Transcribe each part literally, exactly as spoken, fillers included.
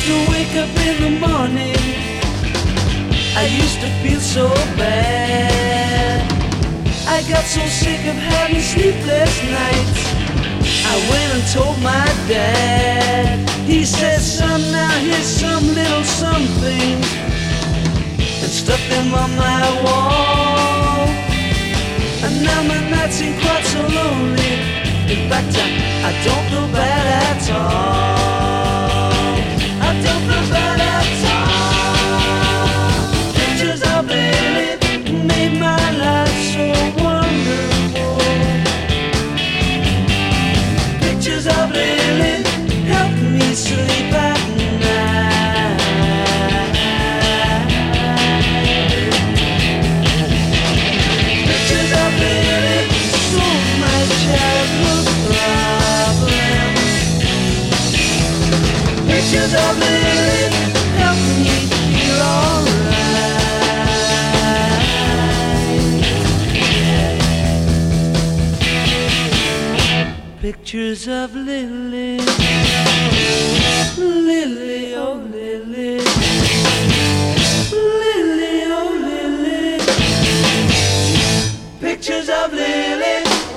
to wake up in the morning, I used to feel so bad. I got so sick of having sleepless nights, I went and told my dad. He said, son, now here's some little something, and stuck them on my wall. And now my nights ain't quite so lonely. In fact, I, I don't feel bad at all. I don't feel bad at all. Pictures of Lily made my life so wonderful. Pictures of Lily helped me sleep at night. Pictures of Lily solved my childhood problems. Pictures of Lily helped me feel alright. Pictures of Lily, Lily, oh Lily, Lily, oh Lily. Pictures of Lily.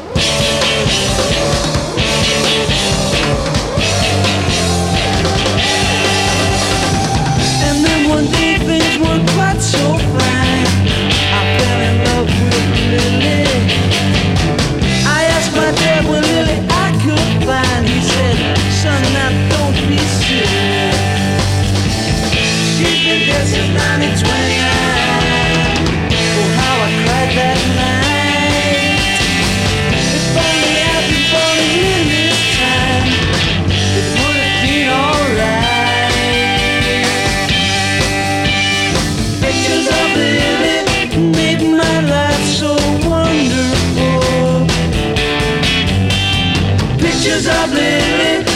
And then one day things weren't quite so fine. I fell in love with Lily. I asked my dad what Lily I could find. He said, son, now don't be silly. She's been dead since nineteen twenty-nine. Oh, how I cried that night. If only I'd been born in Lily's time, it would have been alright. Pictures of Lily made my life so wonderful. Pictures of Lily